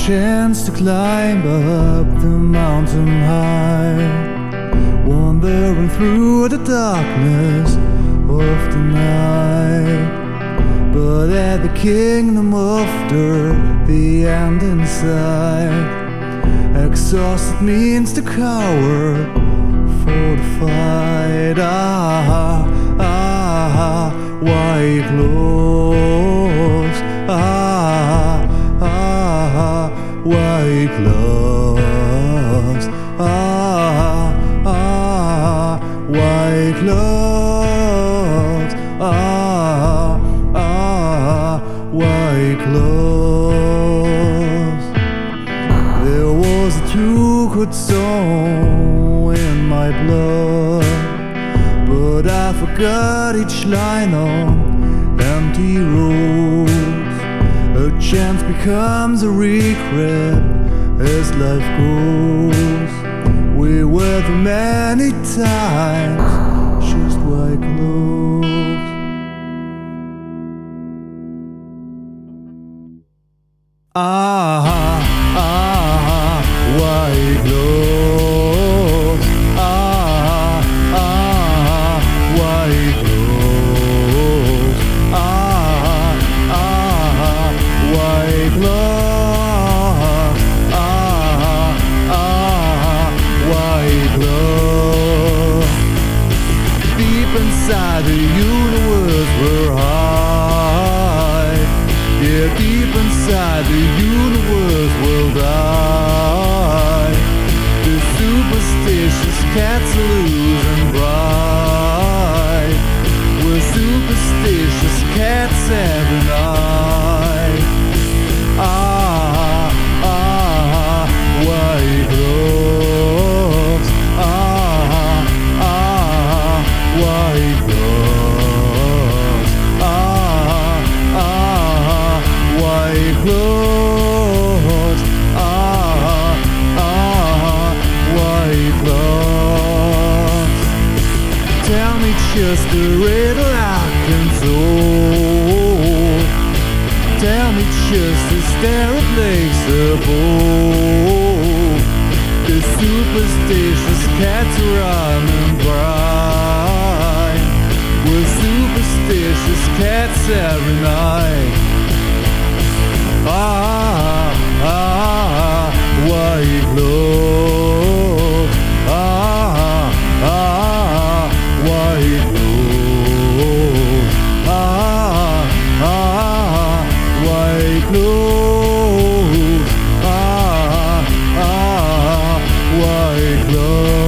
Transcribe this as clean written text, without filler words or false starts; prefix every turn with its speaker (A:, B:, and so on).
A: chance to climb up the mountain high, wandering through the darkness of the night. But at the kingdom of dirt, the end inside, exhausted means to cower for the fight. White clothes, white gloves, white gloves, white gloves. There was a true good soul in my blood, but I forgot each line on empty roads. A chance becomes a regret as life goes. We were the many times just white clothes. White clothes, white clothes, white clothes, white clothes. Deep inside the universe we're high. Yeah, deep inside the universe will die. The superstitious cats are losing bright. We're superstitious cats every night. White gloves, white gloves, white clothes, white clothes. Tell me just a riddle I can solve. Tell me just, is there a place above? The superstitious cats running bright. We're superstitious cats every night. White gloves, white gloves, white gloves, white gloves.